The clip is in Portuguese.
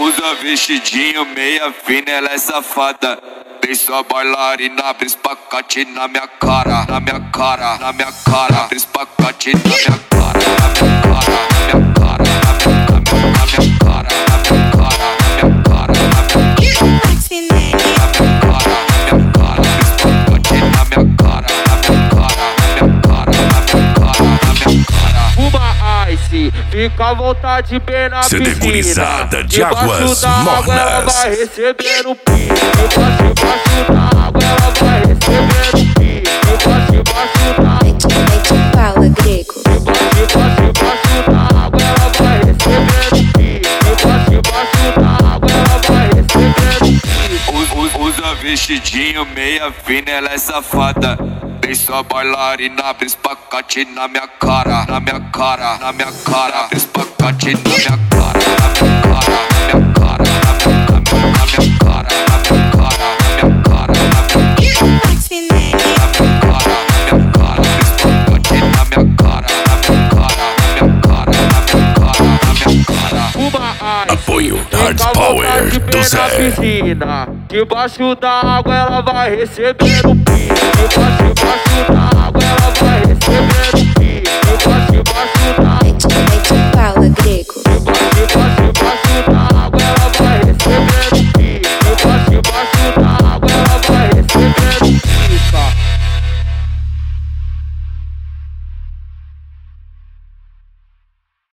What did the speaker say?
Usa vestidinho, meia fina, ela é safada. Vem sua bailarina, abre espacate na minha cara, na minha cara, na minha cara. Abre espacate na minha cara, na minha cara, na minha cara, na minha cara, na minha cara, na minha cara, na minha cara, na minha cara, fica à vontade bem na piscina. CD Gurizada de Águas Mornas. Ela vai receber o pique. Debaixo da água ela vai receber o pique. Debaixo da água. Fala grego. Debaixo da água ela vai receber o pique. Debaixo da água ela vai receber o pique. Usa vestidinho, meia fina, ela é safada. Vem sua bailarina, abre espacate na minha cara, na minha cara, na minha cara. Abre espacate na minha cara, na minha cara, na minha cara, na minha cara, na minha cara, na minha cara, na minha cara, na minha cara, na minha cara, na minha cara, na minha cara. Apoio Hard Power do Zé. Debaixo da água ela vai receber o pique. Debaixo da água ela vai receber o pique.